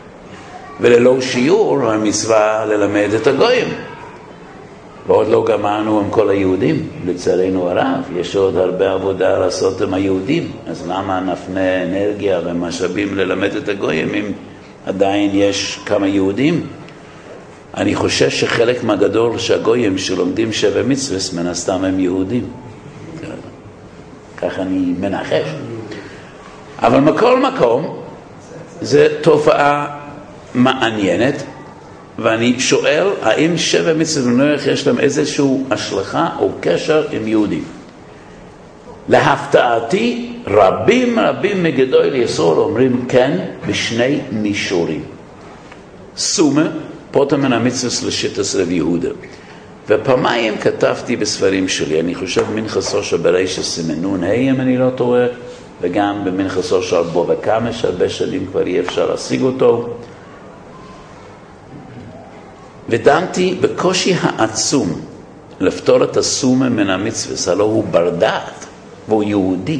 וללא שיעור המצווה ללמד את הגויים. ועוד לא גמרנו עם כל היהודים, לצערנו הרב, יש עוד הרבה עבודה לעשות עם היהודים, אז למה נפנה אנרגיה ומשאבים ללמד את הגויים אם עדיין יש כמה יהודים? אני חושש שחלק מהגדול שהגויים שלומדים שבע מצוות מן הסתם הם יהודים, כך אני מנחש. אבל מכל מקום זה תופעה מעניינת, ואני שואל, האם שבע מצוות בני נוח יש להם איזשהו השלכה או קשר עם יהודים? להפתעתי, רבים רבים מגדולי ישראל אומרים כן בשני מישורים. סומה, פוטר מן המצווה לשיטת רב יהודה. ופעמיים כתבתי בספרים שלי, אני חושב מנחס ראש ברישא סימנון ה' אם אני לא טועה, וגם במנחס ראש בו וכמה שהרבה שנים כבר אי אפשר להשיג אותו. ודנתי בקושי העצום לפתור את הסומה מן המצווה, הלא הוא בר דעת והוא יהודי.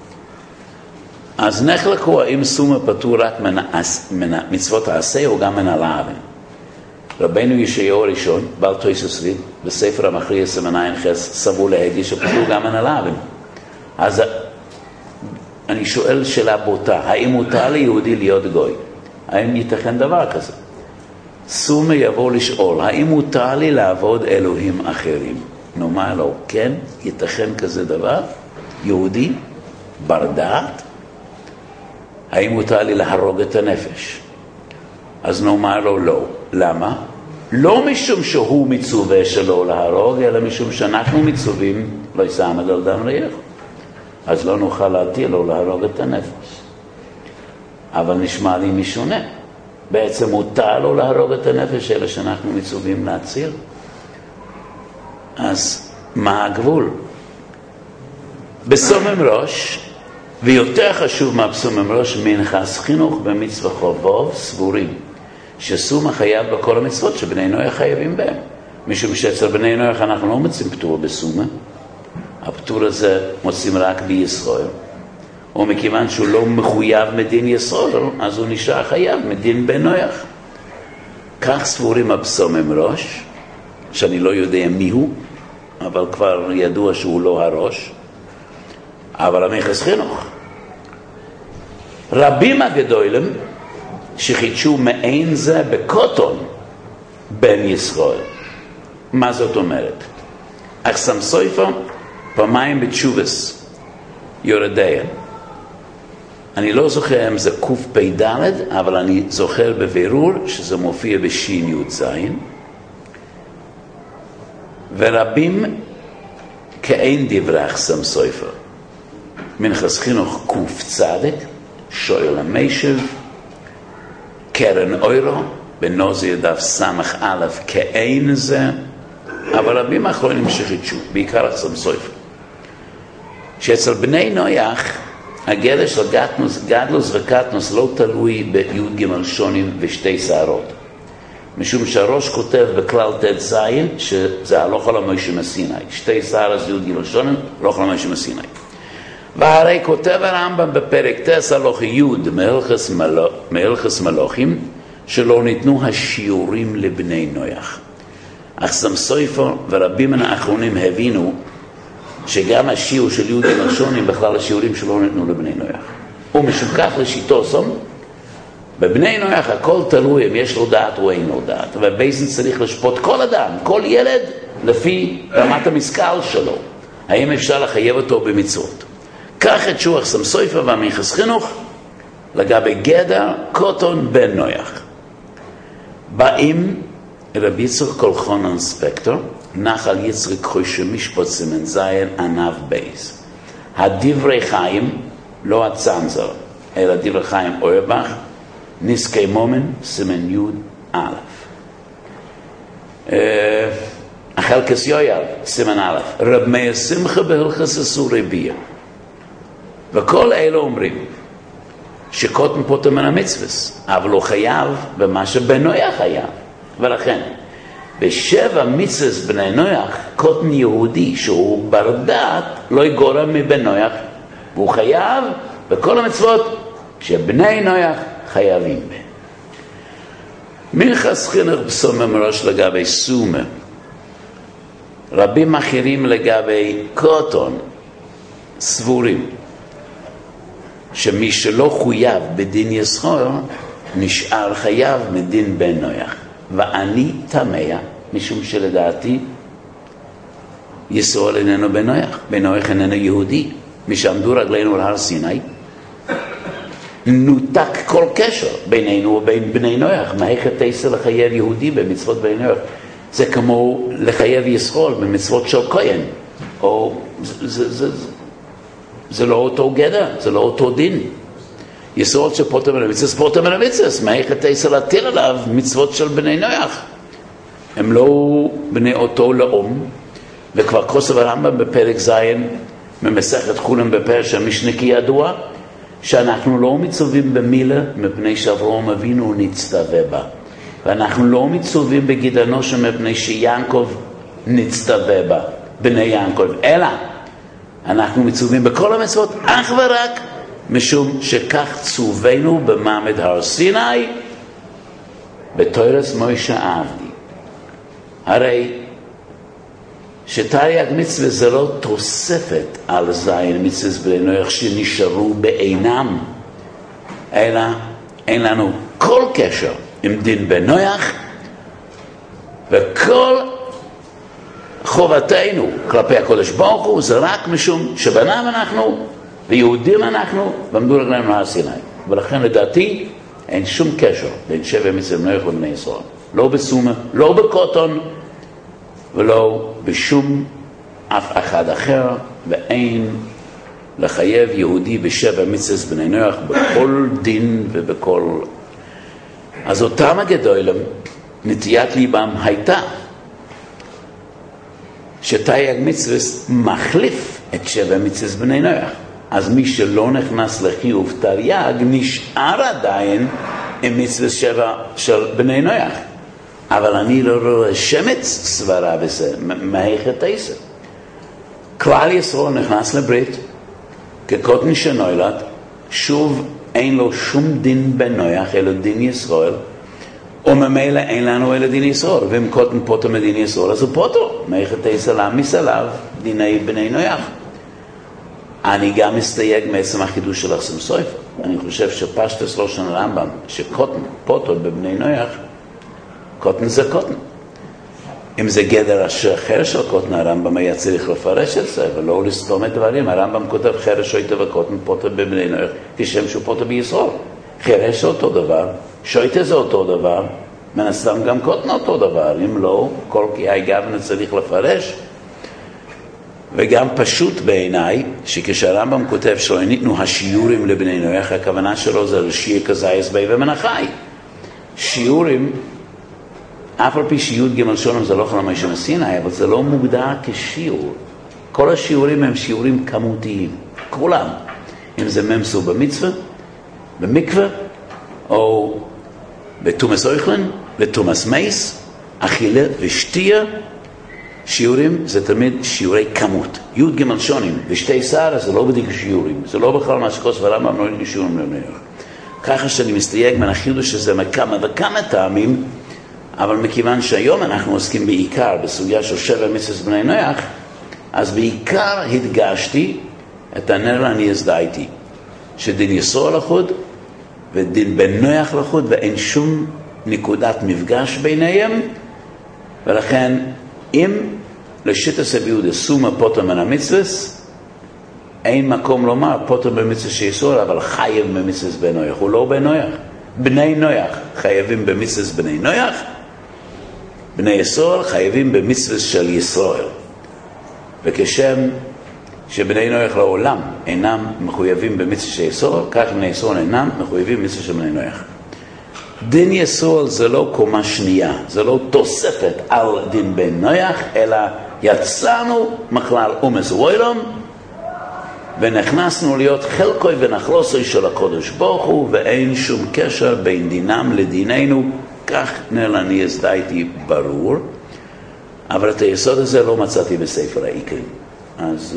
אז נחלקו האם סומה פטור רק מן מצוות העשה או גם מן הלאווים. רבינו ישעיהו הראשון, בעל תוספות בספר המכריע סימן עין חס, סבור להגיד שפטור גם מן הלאווים. אז אני שואל שאלה בוטה, האם מותר ליהודי להיות גוי? האם ייתכן דבר כזה? סומה יבוא לשאול, האם מותר לי לעבוד אלוהים אחרים? נאמר לו, כן, ייתכן כזה דבר? יהודי, בר דעת? האם מותר לי להרוג את הנפש? אז נאמר לו, לא. למה? לא משום שהוא מצווה שלו להרוג, אלא משום שאנחנו מצווים לא יסעמד על דם רעך. אז לא נוכל להטיל לו להרוג את הנפש. אבל נשמע לי משונה. בעצם מותר לו להרוג את הנפש, אלא שאנחנו מצווים להציל. אז מה הגבול? בסומם ראש, ויותר חשוב מהבסומם ראש, מנחס חינוך במצווה חובוב סבורים, שסומה חייב בכל המצוות שבני נוח חייבים בהם. משום שאצל בני נוח אנחנו לא מוצאים פטור בסומה, הפטור הזה מוצאים רק בישראל, ומכיוון שהוא לא מחויב מדין ישראל, אז הוא נשאר חייב מדין בן נוח. כך סבורים הבסומם ראש, שאני לא יודע מי הוא, אבל כבר ידוע שהוא לא הראש, אבל המנחס חינוך. רבים הגדולים שחידשו מעין זה בקוטון בן ישראל. מה זאת אומרת? אחסם סופר פעמיים בתשובס יורדיין. אני לא זוכר אם זה קוף פי דלת, אבל אני זוכר בבירור שזה מופיע בשין יוד זין. ורבים כאין דברי אחסם סופר. מנחס חינוך קוף צדק, שואל המשב, קרן אוירו, בנוזי דף סמך א' כאין זה, אבל רבים האחרונים שחידשו, בעיקר אחסם סופר. שאצל בני נוח, הגרש לגדלוס, גדלוס וקטנוס לא תלוי ביוד ג' שונים ושתי שערות. משום שהראש כותב בכלל תד זין, שזה הלוך על המוישה מסיני. שתי שער אז יוד ג' שונים, הלוך על המוישה מסיני. והרי כותב הרמב"ם בפרק תס הלוך יוד מהלכס מלוכים, שלא ניתנו השיעורים לבני נוח. אחסם סופר ורבים מן האחרונים הבינו שגם השיעור של יוד ג' שונים בכלל השיעורים שלא ניתנו לבני נוח. ומשום כך לשיטו סום, בבני נוח הכל תלוי אם יש לו דעת או אין לו דעת. ובייסן צריך לשפוט כל אדם, כל ילד, לפי רמת המשכל שלו. האם אפשר לחייב אותו במצוות? כך את שוח אחסם סופר והמנחס חינוך לגבי גדר קוטון בן נוח. באים רבי יצחק קולחונן ספקטור, נחל יצחק חושה משפט סימן זין ענב בייס. הדברי חיים, לא הצנזר, אלא דברי חיים אוירבך, ניסקי מומן סימן יוד א'. החלקס יויאל סימן א', רב מאיר שמחה בהלכס אסורי ביה. וכל אלה אומרים שקוטן פוטר מן המצווס, אבל הוא חייב במה שבן נוח חייב. ולכן, בשבע מצווס בני נוח, קוטן יהודי שהוא בר דעת לא יגורם מבן נוח, והוא חייב בכל המצוות שבני נוח חייבים בהם. מנחס חינוך בסומם ראש לגבי סומה, רבים אחרים לגבי קוטון סבורים שמי שלא חויב בדין ישראל נשאר חייב מדין בן נוח. ואני תמה, משום שלדעתי ישראל איננו בן נוח, בן נוח איננו יהודי. משעמדו רגלינו על הר סיני נותק כל קשר בינינו ובין בני נוח. מה איך תעשה לחייב יהודי במצוות בני נוח? זה כמו לחייב ישראל במצוות של כהן. או זה, זה, זה, זה, זה לא אותו גדר, זה לא אותו דין. ישראל שפוטר מן המצווה, פוטר מן המצווה. מה איך תעשה להטיל עליו מצוות של בני נוח? הם לא בני אותו לאום. וכבר כוסף הרמב"ם בפרק זין ממסכת חולין בפרש המשנה כי ידוע שאנחנו לא מצווים במילה מפני שאברהם אבינו נצטווה בה, ואנחנו לא מצווים בגיד אנושה מפני שיעקב נצטווה בה, בני יעקב, אלא אנחנו מצווים בכל המצוות אך ורק משום שכך צווינו במעמד הר סיני בתורת מוישה עבדי. הרי שתרי"ג מצווה זה לא תוספת על זין מצוות בני נוח שנשארו בעינם, אלא אין לנו כל קשר עם דין בני נוח, וכל חובתנו כלפי הקודש ברוך הוא זה רק משום שבנם אנחנו ויהודים אנחנו ועמדו רגלינו להר סיני. ולכן לדעתי אין שום קשר בין שבע מצוות בני נוח לבני ישראל, לא בסומה, לא בקוטון ולא בשום אף אחד אחר, ואין לחייב יהודי בשבע מצוות בני נוח בכל דין ובכל. אז אותם הגדולים נטיית ליבם הייתה שתרי"ג מצוות מחליף את שבע מצוות בני נוח. אז מי שלא נכנס לחיוב תרי"ג נשאר עדיין עם מצוות שבע של בני נוח. אבל אני לא רואה שמץ סברה בזה, מהיכת תעשה. כלל ישראל נכנס לברית, כקוטן שנולד, שוב אין לו שום דין בן נוח, אלא דין ישראל, וממילא אין לנו אלא דין ישראל, ואם קוטן פוטר מדין ישראל, אז הוא פוטר. מהיכת תעשה להעמיס עליו דיני בני נוח. אני גם מסתייג מעצם החידוש של החסם סופר. אני חושב שפשטס לא של הרמב"ם, שקוטן פוטר בבני נוח, קוטן זה קוטן. אם זה גדר אחר של קוטן, הרמב"ם היה צריך לפרש את זה, ולא לסתום את דברים. הרמב"ם כותב חרש שויטה וקוטן פוטר בבני נוח, כשם שהוא פוטר בישראל. חרש זה אותו דבר, שויטה זה אותו דבר, מן הסתם גם קוטן אותו דבר. אם לא, כל קהי גוון צריך לפרש. וגם פשוט בעיניי, שכשהרמב"ם כותב שלא ניתנו השיעורים לבני נוח, הכוונה שלו זה לשיר כזייס בי ומנחי. שיעורים, אף על פי שיעוד ג' שולם זה לא חלום הישם הסיני, אבל זה לא מוגדר כשיעור. כל השיעורים הם שיעורים כמותיים, כולם. אם זה ממסו במצווה, במקווה, או בתומס אויכלן, בתומס מייס, אכילה ושתייה, שיעורים זה תמיד שיעורי כמות. י' ג' שונים ושתי שער זה לא בדיוק שיעורים. זה לא בכלל מה שכוס ורמב"ם לא יהיו שיעורים לבני. ככה שאני מסתייג מן החידוש שזה מכמה וכמה טעמים, אבל מכיוון שהיום אנחנו עוסקים בעיקר בסוגיה של שבע מצוות בני נוח, אז בעיקר הדגשתי את הנר אני הזדהיתי, שדין ישראל לחוד ודין בן נוח לחוד, ואין שום נקודת מפגש ביניהם, ולכן אם לשיטת הביהודה סומה פוטר מן המצוות, אין מקום לומר פוטר במצוות של ישראל, אבל חייב במצוות בן נוח. הוא לא בן נוח. בני נוח חייבים במצוות בני נוח, בני ישראל חייבים במצוות של ישראל. וכשם שבני נוח לעולם אינם מחויבים במצוות של ישראל, כך בני ישראל אינם מחויבים במצוות של בני נוח. דין ישראל זה לא קומה שנייה, זה לא תוספת על דין בן נוח, אלא יצאנו מכלל אומס ווילום, ונכנסנו להיות חלקוי ונחלוסוי של הקודש ברוך הוא, ואין שום קשר בין דינם לדיננו, כך נראה אני הזדהיתי ברור, אבל את היסוד הזה לא מצאתי בספר העיקרים. אז,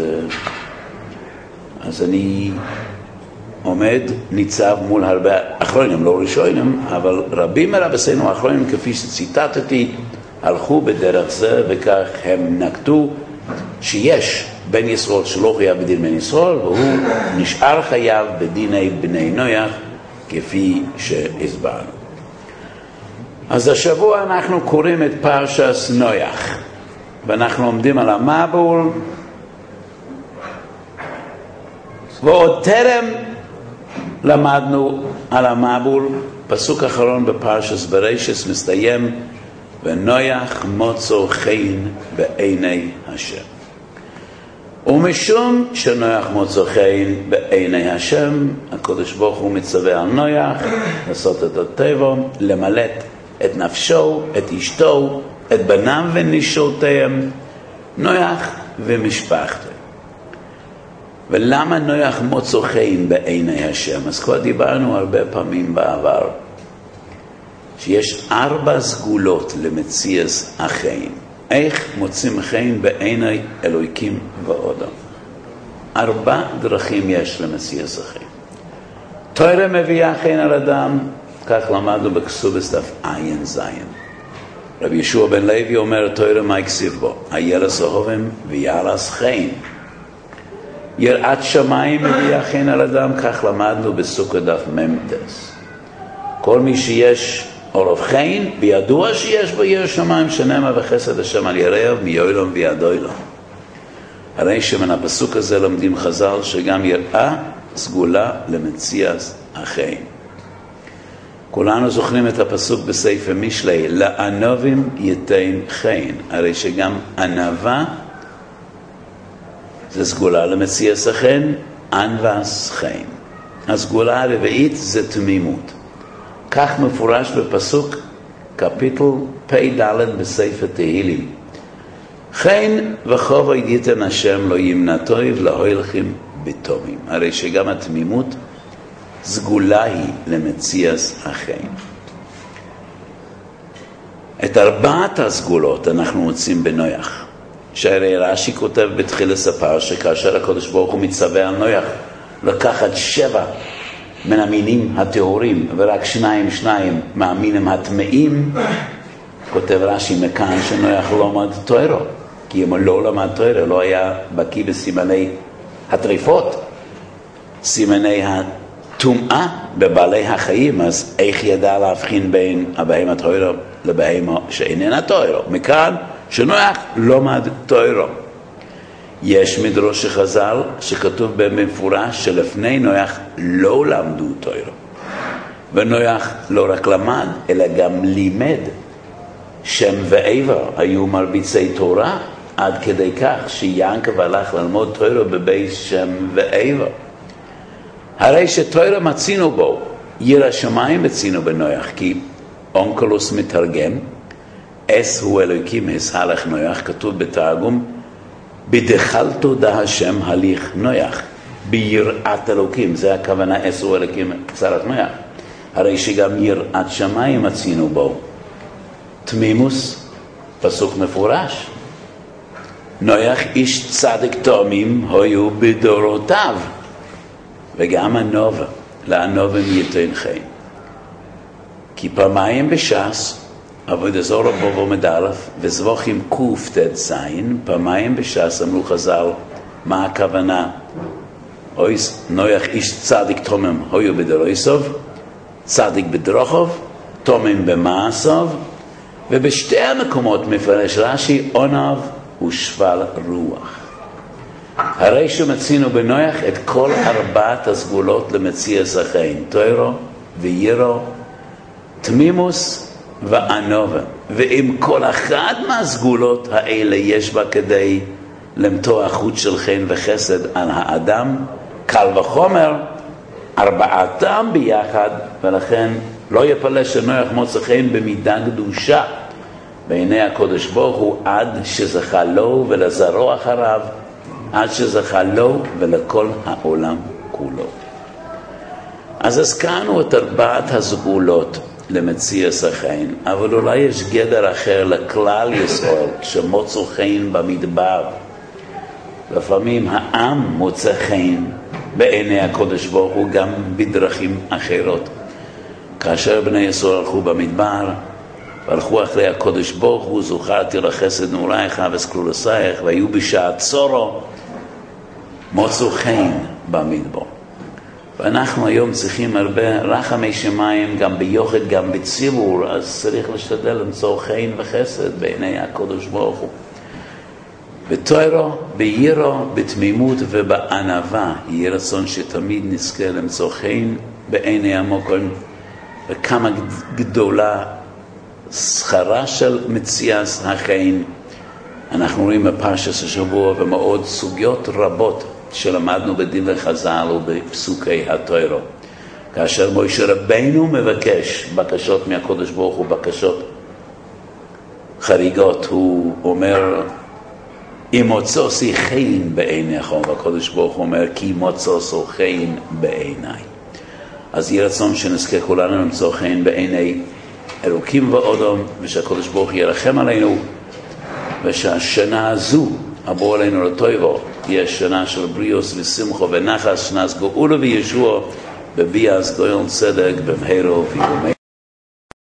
אז אני עומד, ניצב מול הרבה אחרונים, לא ראשונים, אבל רבים מרבסינו האחרונים, כפי שציטטתי, הלכו בדרך זה, וכך הם נקטו שיש בן ישראל שלא חייב בדין בן ישראל, והוא נשאר חייב בדיני בני נוח, כפי שהסברנו. אז השבוע אנחנו קוראים את פרשת נוח, ואנחנו עומדים על המבול, ועוד טרם למדנו על המבול, פסוק אחרון בפרשת בראשית מסתיים, ונויח מוצא חן בעיני השם. ומשום שנויח מוצא חן בעיני השם, הקדוש ברוך הוא מצווה על נויח לעשות את הטבע, למלט את נפשו, את אשתו, את בניו ונשותיהם, נויח ומשפחתו. ולמה נויח מוצא חן בעיני השם? אז כבר דיברנו הרבה פעמים בעבר, שיש ארבע סגולות למציאס החן. איך מוצאים חן בעיני אלוהיקים ואודם? ארבע דרכים יש למציאס החן. תורה מביאה חן על אדם, כך למדנו בכסובס דף עין זין. רבי ישוע בן לוי אומר, תורה מה הכסיב בו? הילס אהובים ויעלס חן. יראת שמיים מביאה חן על אדם, כך למדנו בסוכה דף ממתס. כל מי שיש עורב חן, בידוע שיש בו ירא שמיים, שנאמר וחסד השם על יראיו מיועלם ויד אוילם. הרי שמן הפסוק הזה לומדים חז"ל שגם יראה סגולה למציאס החן. כולנו זוכרים את הפסוק בספר משלי, לענבים ייתן חן. הרי שגם ענבה זה סגולה למציאס החן, ענבס חן. הסגולה הרביעית זה תמימות. כך מפורש בפסוק קפיטל פי ד' בספר תהילים. חן וחוב ייתן השם לא ימנע טוב להוילכים בתומים. הרי שגם התמימות סגולה היא למציאס החן. את ארבעת הסגולות אנחנו מוצאים בנויח. שהרי רש"י כותב בתחילת הפרשה, שכאשר הקדוש ברוך הוא מצווה על נויח לקחת שבע מן המינים הטהורים ורק שניים שניים מהמינים הטמאים, כותב רש"י מכאן שנויח לא למד תורה, כי אם לא למד תורה לא היה בקיא בסימני הטריפות, סימני הטומאה בבעלי החיים, אז איך ידע להבחין בין הבהמה תורה לבהמה שאיננה תורה? מכאן שנויח לא למד תורה. יש מדרוש חז"ל שכתוב במפורש שלפני נויח לא למדו תורה, ונויח לא רק למד אלא גם לימד. שם ועבר היו מרביצי תורה, עד כדי כך שיעקב הלך ללמוד תורה בבית שם ועבר. הרי שתורה מצינו בו, ירא שמיים מצינו בנויח, כי אונקלוס מתרגם, אס הוא אלוהיקים הסהלך נויח, כתוב בתרגום, בדחלתו דה השם הליך נויח, ביראת אלוקים, זה הכוונה אס הוא אלוהיקים הסהלך נויח. הרי שגם יראת שמיים מצינו בו. תמימוס, פסוק מפורש. נויח איש צדיק תאומים היו בדורותיו, וגם הנובה, לענובים ייתן חן. כי פעמיים בש"ס, עבודה זרה בו מדלף, וזבוכים קוף תד זין, פעמיים בש"ס אמרו חז"ל, מה הכוונה? נויח איש צדיק תאומים היו בדורותיו, צדיק בדרוכוב, תאומים במעשיו, ובשתי המקומות מפרש רש"י עונב ושפל רוח. הרי שמצינו בנויח את כל ארבעת הסגולות למציאס החן, תורה וירא, תמימוס וענווה. ואם כל אחת מהסגולות האלה יש בה כדי למתוח חוט של חן וחסד על האדם, קל וחומר ארבעתם ביחד, ולכן לא יפלא שנויח מוצא חן במידה קדושה בעיני הקדוש ברוך הוא, עד שזכה לו ולזרוע אחריו, עד שזכה לו ולכל העולם כולו. אז הזכרנו את ארבעת הסגולות למציאס החן, אבל אולי יש גדר אחר לכלל ישראל שמוצא חן במדבר. לפעמים העם מוצא חן בעיני הקדוש ברוך הוא גם בדרכים אחרות. כאשר בני ישראל הלכו במדבר והלכו אחרי הקדוש ברוך הוא, זוכרתי לחסד נעורייך וסקלולוסייך, והיו בשעת צורו, מוצאו חן במדבר. ואנחנו היום צריכים הרבה רחמי שמיים, גם ביוחד, גם בציבור, אז צריך להשתדל למצוא חן וחסד בעיני הקדוש ברוך הוא. בתורה, בירא, בתמימות ובענווה, יהיה רצון שתמיד נזכה למצוא חן בעיני המוקרים, וכמה גדולה שכרה של מציאת החיים. אנחנו רואים בפרשת השבוע ומאוד סוגיות רבות שלמדנו בדין וחז"ל ובפסוקי התורה. כאשר משה רבינו מבקש בקשות מהקדוש ברוך הוא, בקשות חריגות, הוא אומר, אם מוצאוסי חן בעיניך, והקדוש ברוך הוא אומר, כי מוצאוסו חן בעיניי. אז יהיה רצון שנזכה כולנו למצוא חן בעיני אלוקים ואודום, ושהקדוש ברוך הוא ירחם עלינו, ושהשנה הזו הבוא עלינו לטובו תהיה שנה של בריאוס ושמחו ונחס, שנת גאולה וישוע, בביאת גואל צדק במהרה ובימינו.